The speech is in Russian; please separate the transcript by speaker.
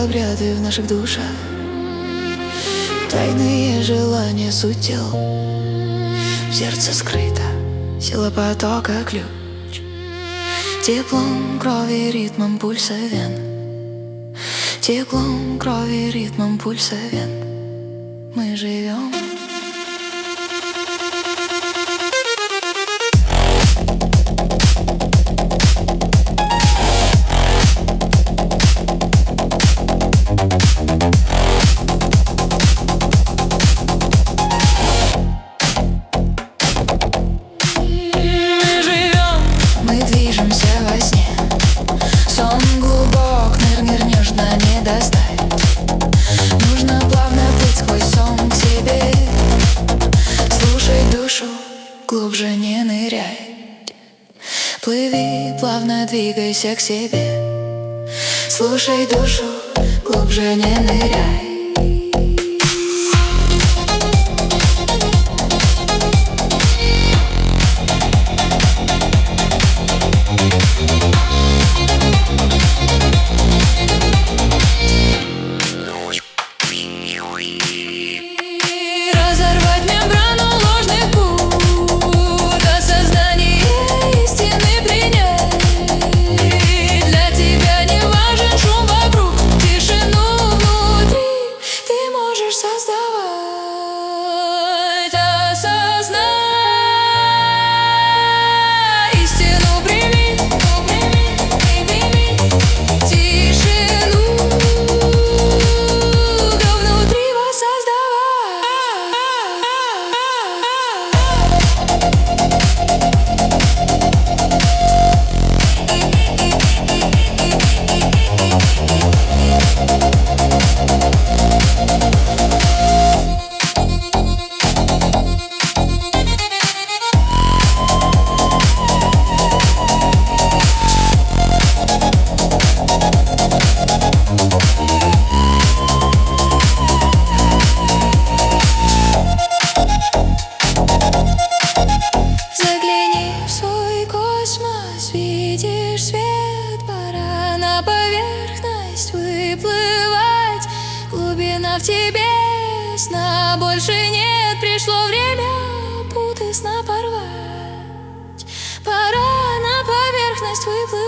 Speaker 1: обряды в наших душах, тайные желания, суть дел. В сердце скрыта сила потока, ключ теплом крови, ритмом пульса вен. Теплом крови, ритмом пульса вен мы живем. Нужно плавно плыть сквозь сон к себе. Слушай душу, глубже не ныряй. Плыви, плавно двигайся к себе. Слушай душу, глубже не ныряй. Разорвать мембрану ложных пут, осознание истины принять. Для тебя не важен шум вокруг, тишину внутри ты можешь создавать. Осознай истину, прими тишину внутри Загляни в свой космос, видишь свет, пора на поверхность выплывать. Глубина в тебе, сна больше нет, пришло время путы сна порвать. Пора на поверхность выплывать.